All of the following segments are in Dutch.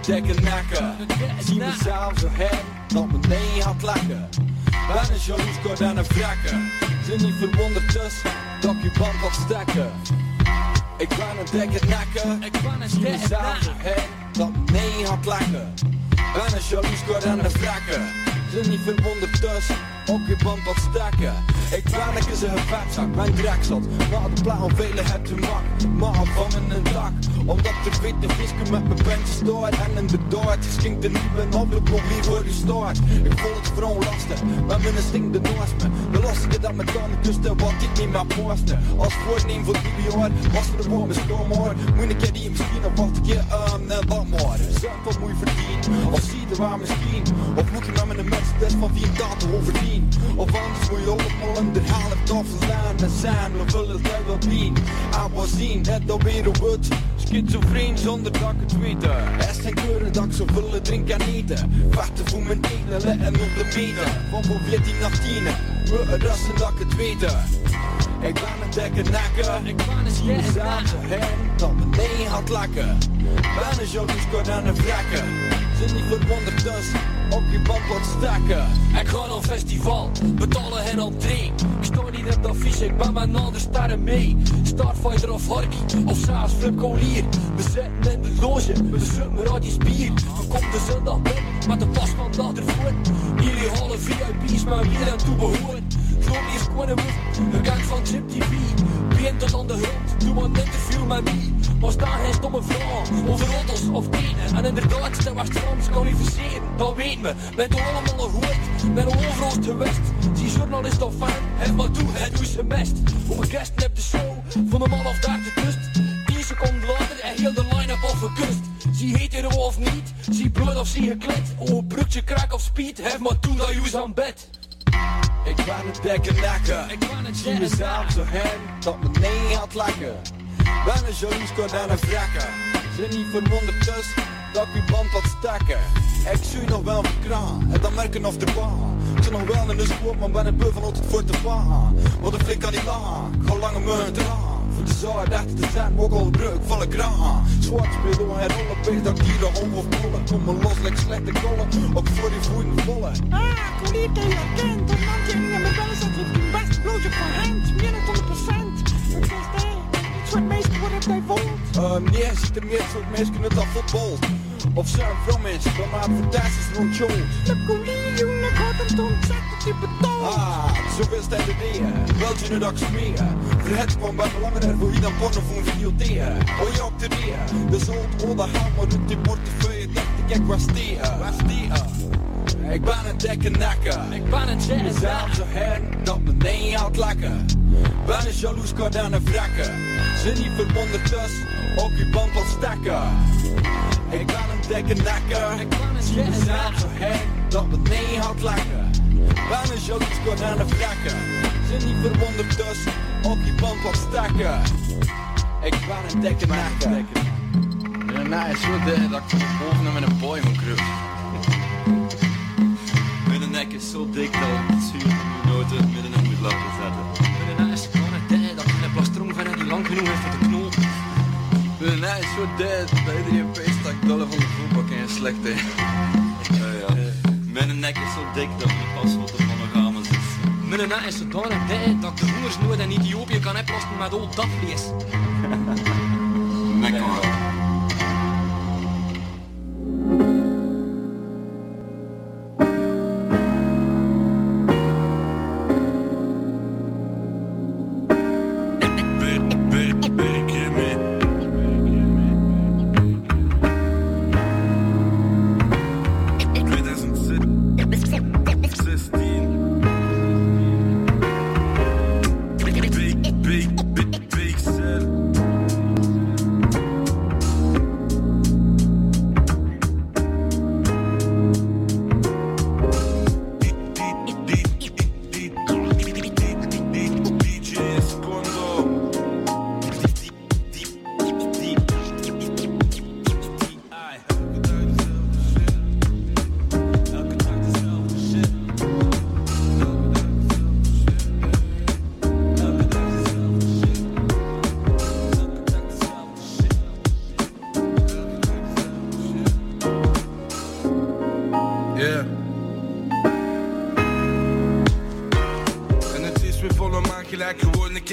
dikke nekken. Zie mezelf zo heen, dat me nee had lekker. Ben een jaloers, kort en een vrekken. Zijn niet verwonderd dus, dat je band wat stekken. Ik ben een dikke nekken. Zie mezelf zo heen, dat me nee had lekker. Ben een jaloers, kort en een vrekken. Zijn niet verwonderd dus, op je band wat stekken. Ik ben lekker zijn vetzak, mijn drek zat. Maar de plaat velen het te mak. Maar van mijn dak. Omdat er witte visken met mijn bandje stoort. En in de dood schenkt er niet ben op de probleem voor gestoord. Ik voel het vooral lastig, maar mijn stinkt de noos me. De lastige dat met tanden kusten wat ik niet meer posten. Als voorneem voor 3 jaar, was er de woord met stom hoor. Moet ik je die misschien of wacht ik je net wat maar. Zeg wat moet je verdienen, of zie je waar misschien. Of moet je met mijn Mercedes van 4 daten overdien. Of anders moet je allemaal in de helft afslaan. En zijn, we vullen het wel bien. I was zien, net alweer op het. Schizofreen zonder dat ik het weet. Er is geen kleuren dat ik zo willen drinken en eten. Wachten voor mijn tenen en op de meter. Van voor 14 naar 10. We rassen dat ik het weten. Ik ben een dikke nekker. Ik ben een zie mezelf zo heen, dat me nee had lekker. Ben een jaloers, kort en een vrekken. Zijn niet verwonderd dus, op je band wat stekken. Ik ga naar een festival, betalen hen entree. Ik sta niet op dat affiche, ik ben met andere sterren mee. Starfighter of Harky, of zelfs Flip Collier. We zitten in de loge, we zitten radius bier. We komen de zondag binnen, met de pas van dag ervoor. Illegale VIP's, maar wie er toe behoren. Glorie is gewoon een move, een gang van Chip TV. Begint tot aan de grond, doe maar een interview met mij. Maar staan geen stomme vragen, over roddels of tenen. En inderdaad, dat was Trans kwalificeren, dat weet me. Ben toch allemaal gehoord, ben overal geweest. Zie journalist of fan, het maar toe, het doet zijn best. Op een guest heb de show, van de man of daar de kust. 10 seconden later en heel de line-up al verkust. Zie hetero of niet, zie bloed of zie geklet. Oh, broekje, crack of speed, heb maar toe dat je aan bed. Ik ben een dikke nekker. Zie mezelf zo heen, dat me nee had lekker. Ben een jaloers, kort en een vrekken. Zijn niet verwonderd dus, dat ik je band wat stekken. Ik zie nog wel mijn kraan, en dan merken of de baan. Ik zit nog wel in de squat, maar ben een beu van altijd voor te baan. Wat een flik kan niet lachen, ik ga lange munt eraan. Voor de zaal achter te zijn, ook al breuk van een kraan. Zwart spelen, het rollen, beest dat ik hier de om of bollen. Kom maar los, lekker slechte kollen, ook voor die voeten vollen. Collier dat je kent, een mandje in mijn bellen zat op je best blootje van hand, meer dan 100%. Het is dit soort meisjes worden op die voelt. Nee, ziet er meer soort mensen kunnen dat voetbal. Of zijn vrouwmensen, dan maar fantastisch rond jou. De collier, jongen, ik had hem te ontzettend die betaald. Zo wil het ideeën, wel je nu dat ik smeren. Verhet kwam bij belangrijk voor wie dan porno voor een videotheek. Oh je ook te weer, de zo'n oude hamer uit die portefeuille, dacht ik was stegen. Ik ben een dikke nekker. Ik ben een jazz. Mezelf zo heen, dat me nee had lekker. Ben een jaloers, kort en een vrekken. Zijn niet verwonderd dus, op je band wat stekken. Ik ben een dikke nekker. Ik ben een jazz. Mezelf zo heen, dat me nee had lekker. Ben een jaloers, kort en een vrekken. Zijn niet verwonderd dus, op je band wat stekken. Ik ben een dikke nekker. Ja, is zo dik dat ik van boven naar mijn boy moet kruipen. Mijn nek is zo dik dat ik het zuur van mijn noten midden in moet laten zetten. Mijn nek is gewoon een tijd dat ik een plastron van die lang genoeg heeft voor de knoop. Mijn nek is zo dik dat iedereen peest dat ik dolle van de voetbal en slecht is. Ja. Mijn nek is zo dik dat mijn pasfoto van mijn ramen zit. Mijn nek is zodanig dik dat ik de hongersnood in Ethiopië kan oplossen met al dat vlees. Nek hoor.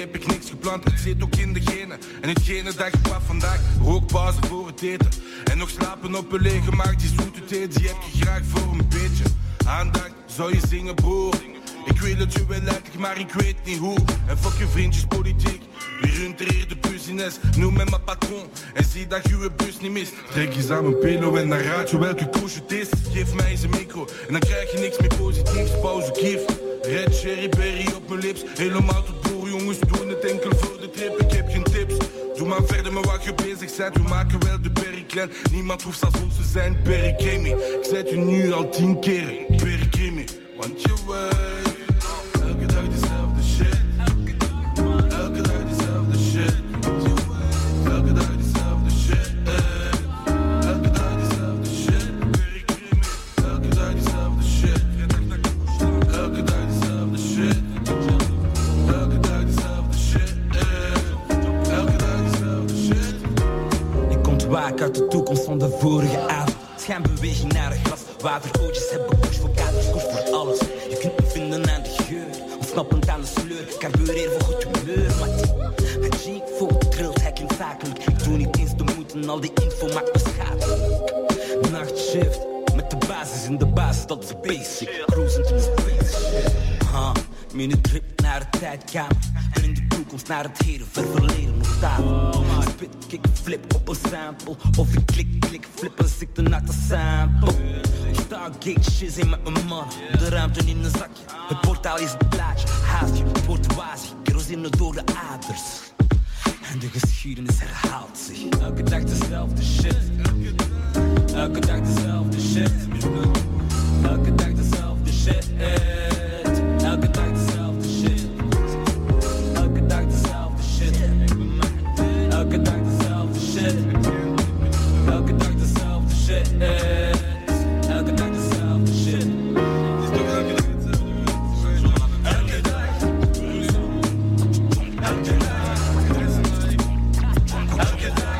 heb ik niks gepland, het zit ook in de genen. En hetgene dat ik pap vandaag, rookpauze voor het eten. En nog slapen op een lege maag, die zoete thee, die heb je graag voor een beetje. Aandacht, zou je zingen broer. Ik weet dat je wel lijkt, maar ik weet niet hoe. En fuck je vriendjes politiek. Wie runt er hier de bus in S? Noem me mijn patron en zie dat je je bus niet mist. Trek eens aan mijn pelo en dan raad je welke koers het is. Geef mij eens een micro en dan krijg je niks meer positiefs. Pauze kief, red cherry berry op mijn lips. Helemaal tot door jongens, doen het enkel voor de trip. Ik heb geen tips, doe maar verder met wat je bezig bent. We maken wel de berry klein, niemand hoeft als ons te zijn. Berry Krimi, ik zei het je nu al 10 keer. Berry Krimi, want je weet. Elke dag dezelfde shit. Elke dag dezelfde shit. Elke dag dezelfde shit. Elke dag dezelfde shit. Elke dag dezelfde shit. Elke dag dezelfde shit. Elke dag dezelfde shit. Elke dag dezelfde shit. Ik ontwaak uit de toekomst van de vorige avond. Schijnbeweging naar een glas. Waterootjes hebben koers voor kaders, koers voor alles. Je kunt me vinden aan de geur, ontsnappend aan de sleur. Carbureer voor goed humeur, mijn G-Fo trilt hek in zakelijk. Ik doe niet eens de moeite, al die info maakt me schadelijk. Nachtshift, met de basis in de basis, dat is basic. Cruising to the space. Mini-trip naar de tijdkamer. En in de toekomst naar het heden, verleden nog tafel. Spit, kick, flip op een sample. Of ik klik, flip als ik de natte sample. Stargate shit in met mijn man. De ruimte in een zakje. Het portaal is het plaatje. Haast je, het wordt wazie. Kerosine door de aders. En de geschiedenis herhaalt zich. Elke dag dezelfde shit. Elke dag dezelfde shit. Elke dag dezelfde shit. Elke dag dezelfde shit. Elke dag dezelfde shit. Elke dag dezelfde shit. Elke dag dezelfde shit. Elke dag dezelfde shit. Elke dag. Elke dag. Elke dag.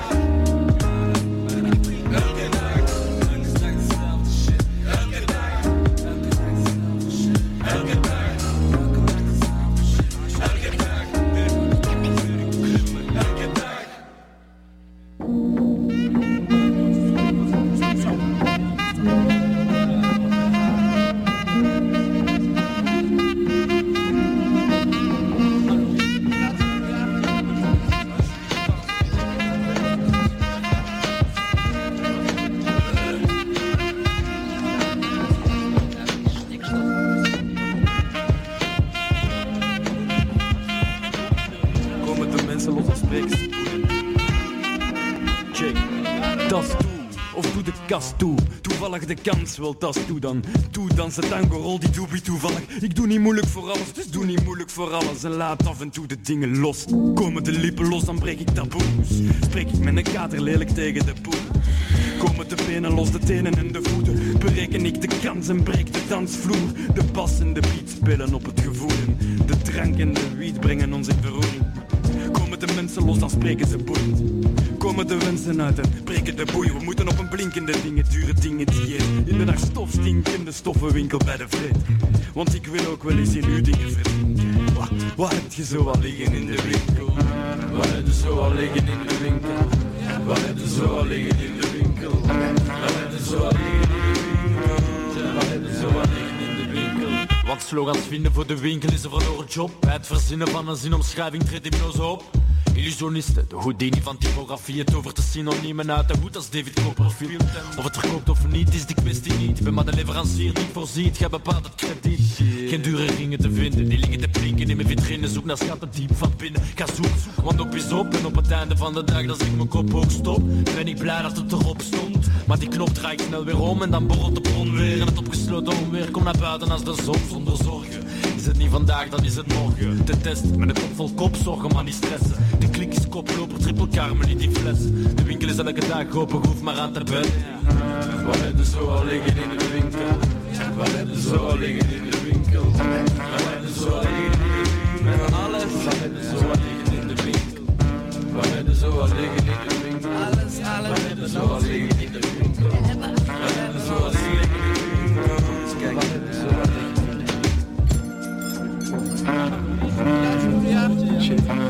Toe. Toevallig de kans, wel tas toe dan. Toe dansen tango, rol die doobie toevallig. Ik doe niet moeilijk voor alles, dus doe niet moeilijk voor alles. En laat af en toe de dingen los. Komen de lippen los, dan breek ik taboes. Spreek ik met een kater lelijk tegen de poen. Komen de benen los, de tenen en de voeten. Bereken ik de kans en breek de dansvloer. De bas en de beat spelen op het gevoelen. De drank en de wiet brengen ons in verroering. Komen de mensen los, dan spreken ze boeiend. Komen de wensen uit en breken de boeien. We moeten op een blinkende dingen, dure dingen dieet. In de nacht stofstinkende stoffenwinkel bij de vreed. Want ik wil ook wel eens in uw dingen verdrinken. Wat heb je zo al liggen in de winkel? Wat heb je zo al liggen in de winkel? Wat heb je zo al liggen in de winkel? Wat heb je zo al liggen in de winkel? Wat heb je zo al liggen in de winkel? Want slogans vinden voor de winkel is een verloren job. Bij het verzinnen van een zinomschrijving treedt hypnose op. Illusionisten, de Houdini van typografie. Het over te synoniemen uit de hoed als David Copperfield. Of het verkoopt of niet, is die kwestie niet. Ik ben maar de leverancier die voorziet, jij bepaalt het krediet. Geen dure ringen te vinden, die liggen te plinken in mijn vitrine. Zoek naar schatten diep van binnen. Ga zoek, want op is op. En op het einde van de dag, als ik mijn kop hoog stop, ben ik blij dat het erop stond. Maar die knop draait snel weer om en dan borrelt de bron weer. En het opgesloten onweer komt naar buiten als de zon zonder zorgen. Is het niet vandaag, dan is het morgen. De test met een kop vol kopzorgen, maar niet stressen. De klik is koploper, triple karmel in die fles. De winkel is elke dag open, hoef maar aan te bellen. Wat heb je zo al liggen in de winkel? Wat heb je zo al liggen in de winkel? Wat heb je zo al liggen in de winkel? Alles. Wat heb je zo al liggen in de winkel? Wat heb je zo al liggen in de winkel? Alles. Wat heb je zo al liggen in de winkel? Wat heb je zo al liggen in de winkel? Kijk, wat heb je zo al liggen in de winkel?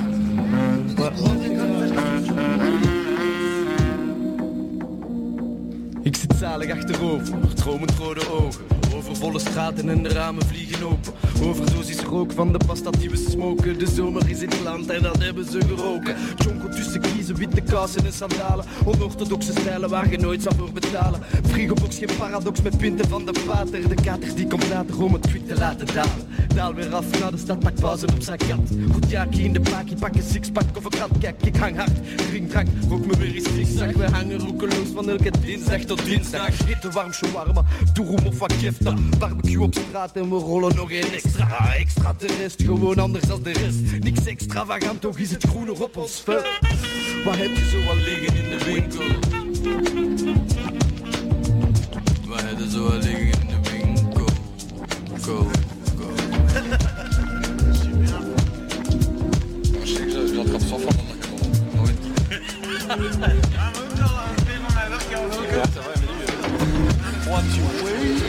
zalig achterover, dromend rode ogen. Over volle straten en de ramen vliegen open. Overdosis rook van de pasta die we smoken. De zomer is in het land en dat hebben ze geroken. Jonko tussen kiezen, witte kousen en sandalen. Onorthodoxe stijlen waar je nooit zou voor betalen. Frigobox geen paradox met pinten van de pater. De kater die komt later om het kwik te laten dalen. Daal weer af naar de stad, pak pauze op zijn kat. Goed jaakie in de pakie, pak een sixpack of een gat. Kijk, ik hang hard, drink drank, rook me weer eens zigzag. We hangen roekeloos van elke dinsdag tot dinsdag. Eten warm shawarma, toeroem of wat kefta. Barbecue op straat en we rollen nog een extra. Extra de rest, gewoon anders dan de rest. Niks extravagant, toch is het groener op ons vel. Wat heb je zo al liggen in de winkel? Wat heb je zo al liggen in de winkel? Go, go. Dat gaat zo van nooit. What you wait?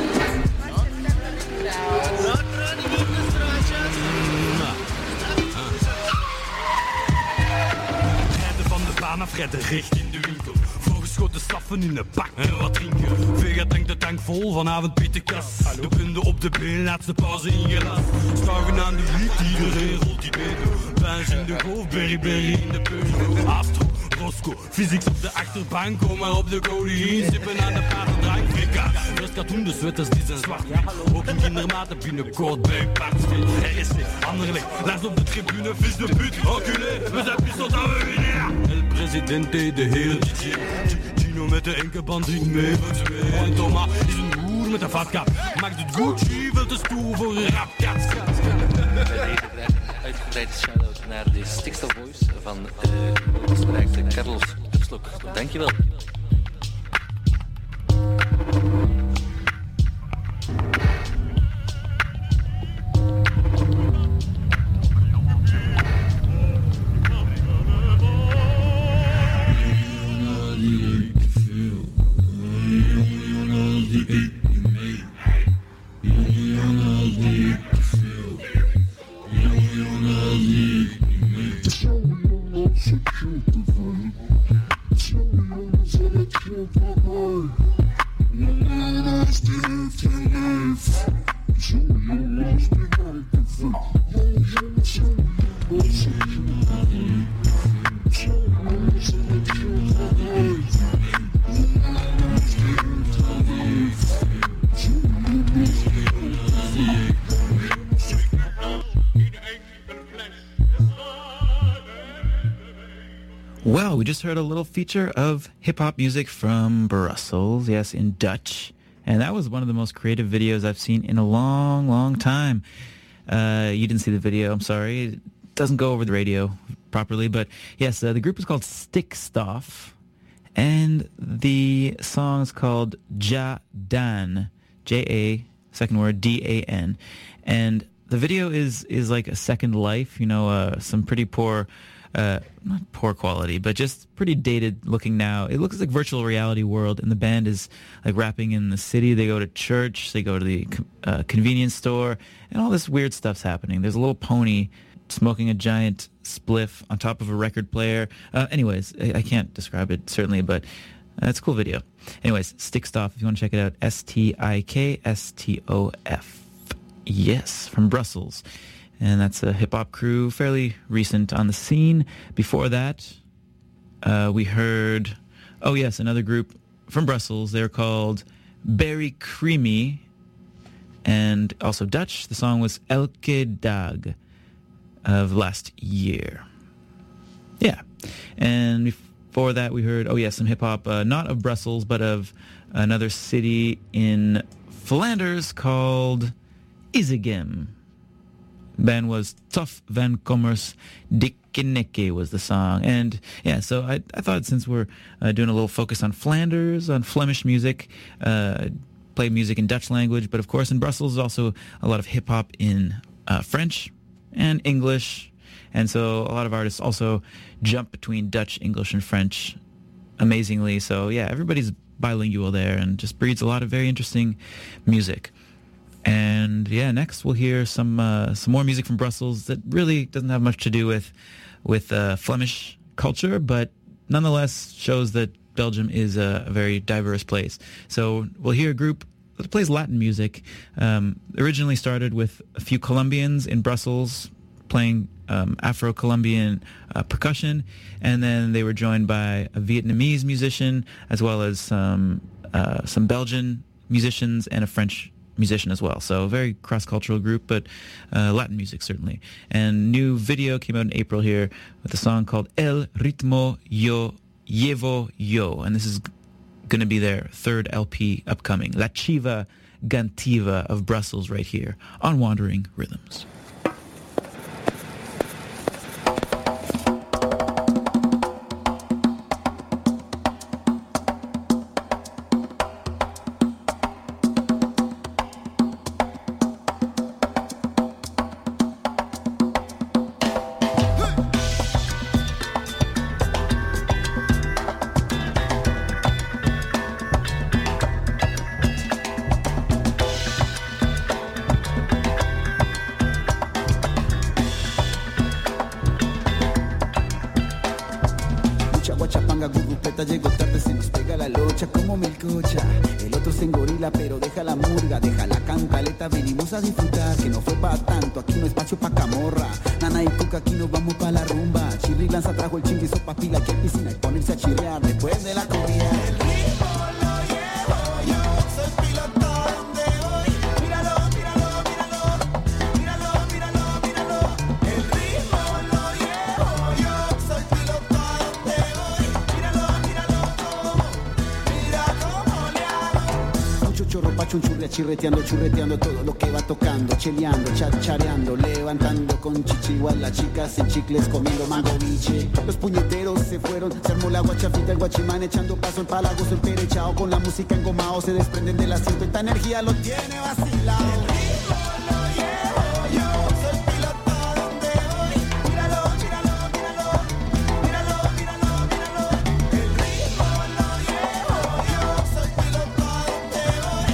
Rijden van de baan af, rijden recht in de winkel. Voorgeschoten staffen in de bak en wat drinken. Vega tankt de tank vol, vanavond pietenkas. De punten op de been, laatste pauze ingelast. Stuigen aan de wiet, iedereen rolt die benen. Buins in de golf, berry in de peul. Astro, Roscoe, fysieks op de achterbank. Kom maar op de codeïne, sippen aan de paterdrank. Vega, rust katoen, de sweaters die zijn zwart. Ook in kindermaten binnenkort bij Partsteel. RSC, Anderlecht, laars op de tribune, vis de put. Oculé, we zijn pissel dat we winnen. El Presidente, de heer DJ. Gino met de enkelband zingt mee voor twee. En Thomas is een hoer met een vatkap. Maakt het Gucci veel te stoer voor een rapkat. Uitgebreide shout-out naar de Stikstof Boys van de Carlos Upslok. Dankjewel. Well, we just heard a little feature of hip-hop music from Brussels, yes, in Dutch. And that was one of the most creative videos I've seen in a long, long time. You didn't see the video, I'm sorry. It doesn't go over the radio properly. But yes, the group is called Stikstof. And the song is called Ja Dan, J-A, second word, D-A-N. And the video is like a second life, you know, some pretty poor... not poor quality, but just pretty dated looking now. It looks like virtual reality world, and the band is like rapping in the city. They go to church, they go to the convenience store, and all this weird stuff's happening. There's a little pony smoking a giant spliff on top of a record player. Anyways, I can't describe it, certainly, but it's a cool video. Anyways, Stikstof, if you want to check it out, S-T-I-K-S-T-O-F. Yes, from Brussels. And that's a hip-hop crew, fairly recent on the scene. Before that, we heard, oh yes, another group from Brussels. They're called Berry Creamy, and also Dutch. The song was Elke Dag of last year. Yeah. And before that, we heard, oh yes, some hip-hop, not of Brussels, but of another city in Flanders called Izegem. Band was Tough Van Commerce, Dikkeneke was the song. And yeah, so I thought since we're doing a little focus on Flanders, on Flemish music, play music in Dutch language, but of course in Brussels there's also a lot of hip-hop in French and English. And so a lot of artists also jump between Dutch, English, and French amazingly. So yeah, everybody's bilingual there and just breeds a lot of very interesting music. And yeah, next we'll hear some more music from Brussels that really doesn't have much to do with Flemish culture, but nonetheless shows that Belgium is a very diverse place. So we'll hear a group that plays Latin music. Originally started with a few Colombians in Brussels playing Afro-Colombian percussion, and then they were joined by a Vietnamese musician as well as some Belgian musicians and a French musician as well. So a very cross-cultural group, but Latin music certainly. And new video came out in April here with a song called El Ritmo Yo Llevo Yo, and this is going to be their third LP upcoming. La Chiva Gantiva of Brussels right here on Wandering Rhythms. Llego tarde, se nos pega la locha como melcocha. El otro se engorila, pero deja la murga, deja la cantaleta, venimos a disfrutar. Que no fue pa' tanto, aquí no espacio pa' camorra. Nana y Cuca, aquí nos vamos pa' la rumba. Chirri lanza trajo el chinguizo pa' pila, que hay piscina y ponerse a chirrear después de la comida. El ritmo lo llevo yo, soy piloto donde voy. Míralo, míralo, míralo, míralo, míralo, míralo. El ritmo lo llevo yo, soy piloto donde voy. Chorro pa' chunchurria, churreteando todo lo que va tocando, cheleando, chachareando, levantando con chichiguas, las chicas en chicles comiendo mango biche. Los puñeteros se fueron, se armó la guachafita, el guachimán echando paso, el palagoso emperechado con la música engomado, se desprenden del asiento, esta energía lo tiene vacilado. El ritmo lo llevo yo, soy piloto donde voy. Míralo, míralo, míralo, míralo, míralo, míralo. El ritmo lo llevo yo, soy piloto donde voy.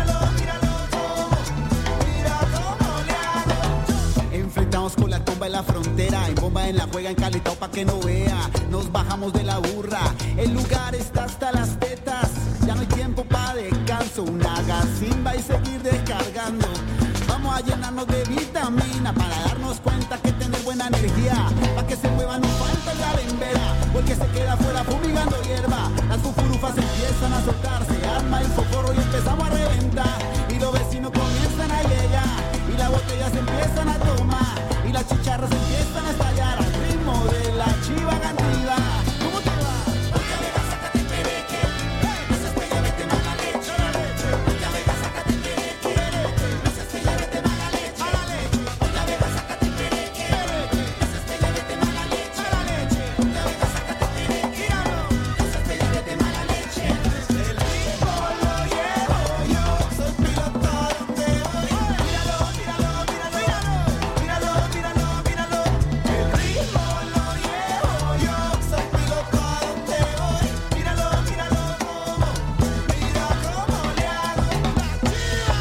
Enfrentamos con la tumba en la frontera, en bomba en la juega, en Caletao pa' que no vea. Nos bajamos de la burra, el lugar está hasta las tetas. Ya no hay tiempo pa' descanso, una gacimba y seguir descargando. Vamos a llenarnos de vitamina para darnos cuenta que tener buena energía. Pa' que se mueva no falta el galembera, porque se queda fuera fumigando hierba. Las fufurufas empiezan a soltarse, arma el focorro y empezamos a reventar. Y los vecinos comienzan a llegar, y las botellas empiezan a tomar, y las chicharras empiezan a estallar al ritmo de la chiva gantiva. ¿Cómo te va? Oye, alega, sácate pereque, no seas bella, vete mala leche. Oye, alega, sácate pereque, no seas bella, vete mala leche. Oye, alega, sácate pereque, no seas bella, vete mala leche. Oye, alega, sácate pereque, no seas bella, vete mala leche. El ritmo lo llevo yo, soy piloto donde voy. Míralo, míralo, míralo, míralo, míralo, míralo. El ritmo lo llevo yo, soy piloto donde voy. Míralo, míralo cómo, mira cómo le hago la chiva.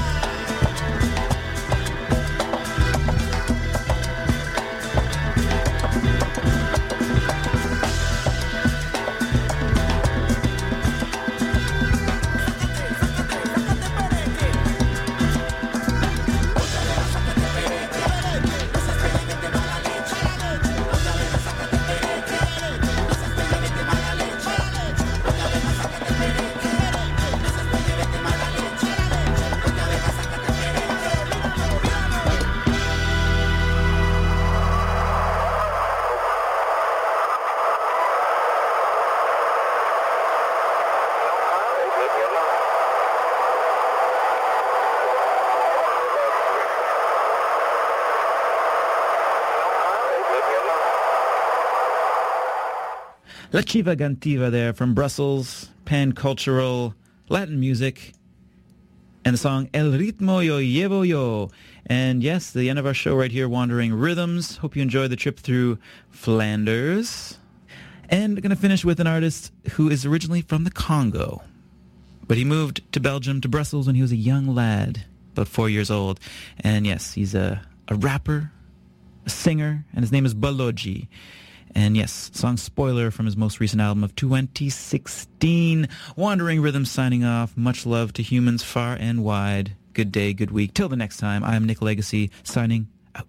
La Chiva Gantiva there from Brussels, pan-cultural Latin music, and the song El Ritmo Yo Llevo Yo. And yes, the end of our show right here, Wandering Rhythms. Hope you enjoyed the trip through Flanders. And going to finish with an artist who is originally from the Congo, but he moved to Belgium, to Brussels, when he was a young lad, about 4 years old. And yes, he's a rapper, a singer, and his name is Baloji. And yes, song Spoiler from his most recent album of 2016. Wandering Rhythms signing off. Much love to humans far and wide. Good day, good week. Till the next time, I'm Nick Legacy, signing out.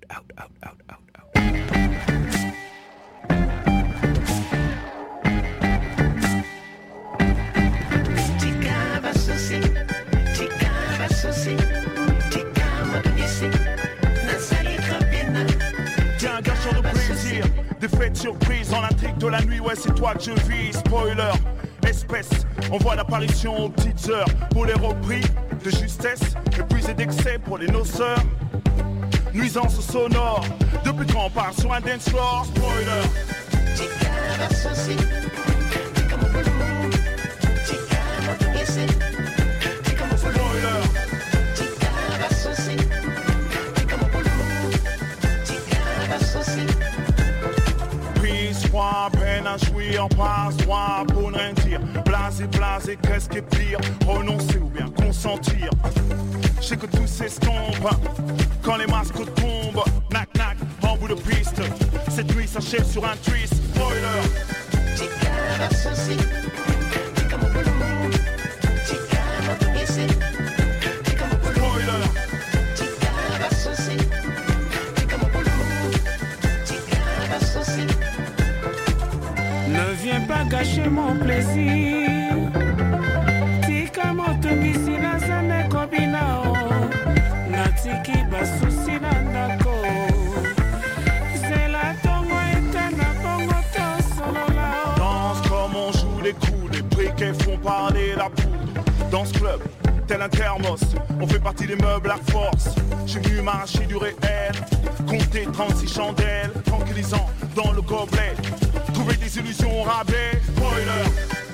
Tiens, gars sur le plaisir, des fêtes surprises dans l'intrigue de la nuit, ouais c'est toi que je vis. Spoiler, espèce, on voit l'apparition aux petites heures pour les repris de justesse, épuisés d'excès pour les noceurs. Nuisance sonore, depuis quand on part sur un dance floor. Spoiler. Peine à jouir, passe-moi pour ne rien dire. Blasé, qu'est-ce qui est pire? Renoncer ou bien consentir? Je sais que tout s'estompe quand les masques tombent. Nac, en bout de piste. Cette nuit s'achève sur un twist. Spoiler. Ne viens pas gâcher mon plaisir. Tika moto misi na zane kobinao. Natiki basusi na ndako. Zela tongo etana bongo to sololao. Danse comme on joue des coups, des briquets font parler la poudre. Dans ce club, tel un thermos, on fait partie des meubles à force. J'ai venu m'arracher du réel, compter 36 chandelles, tranquillisant dans le gobelet. Trouver des illusions au rabais, spoiler.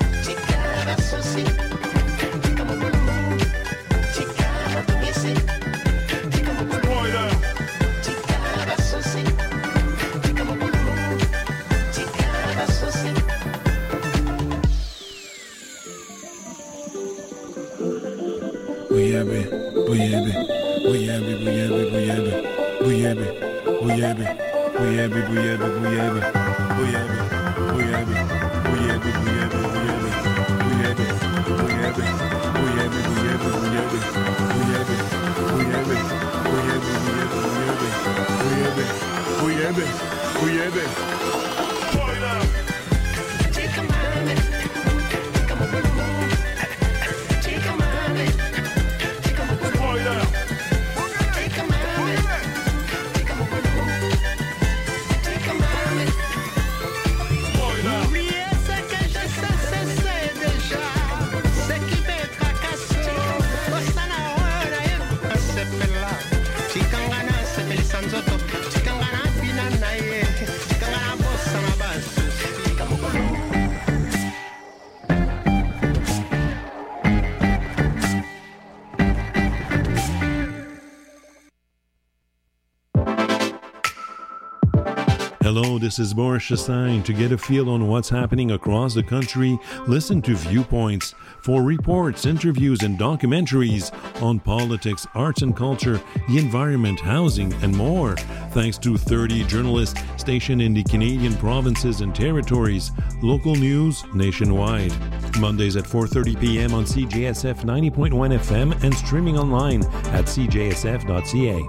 Hello, this is Boris Chassagne. To get a feel on what's happening across the country, listen to Viewpoints for reports, interviews, and documentaries on politics, arts and culture, the environment, housing, and more. Thanks to 30 journalists stationed in the Canadian provinces and territories. Local news nationwide. Mondays at 4:30 p.m. on CJSF 90.1 FM and streaming online at cjsf.ca.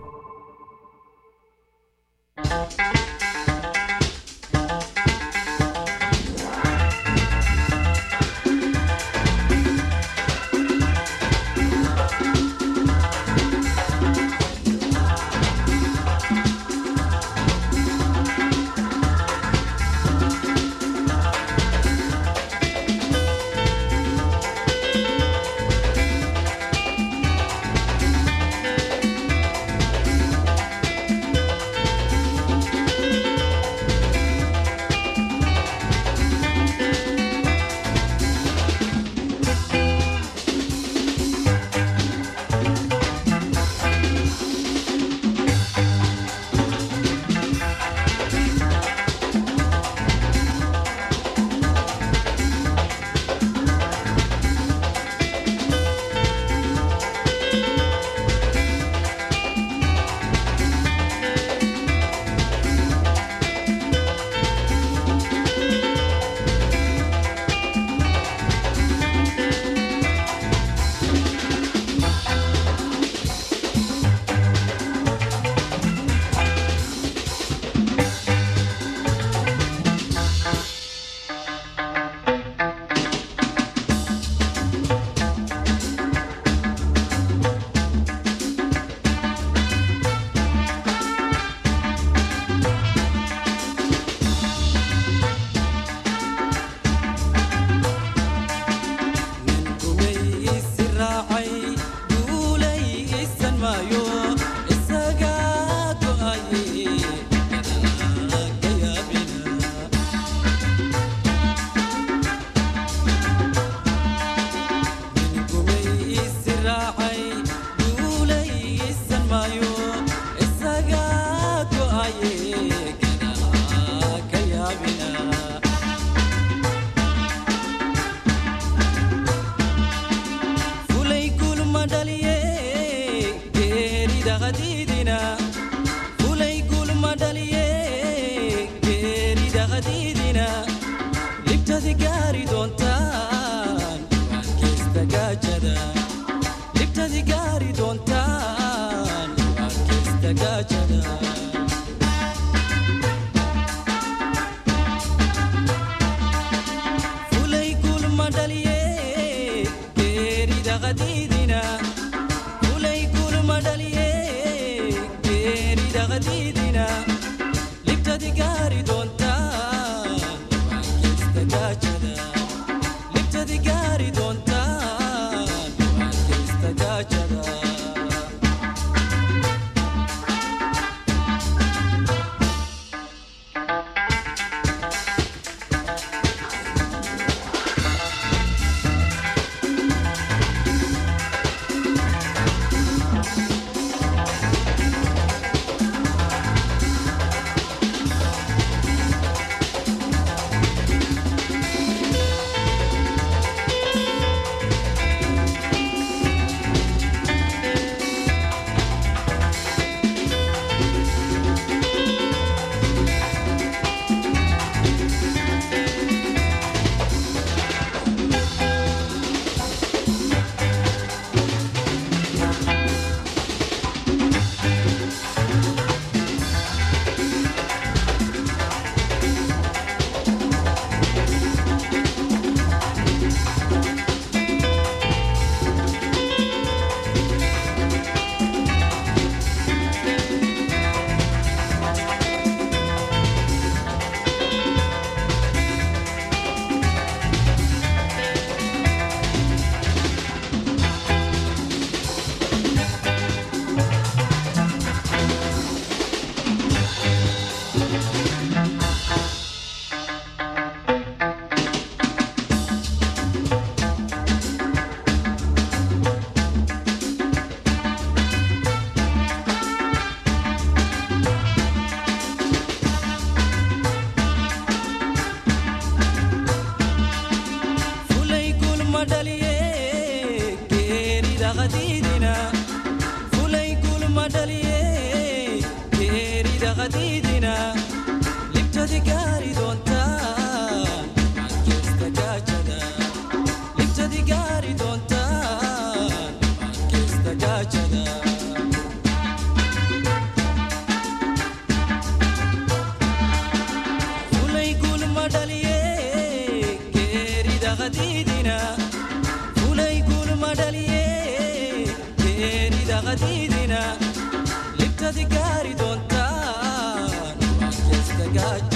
madaliye kerida gadidina fulay gul madaliye kerida gadidina liktadi gari donta manchester gaj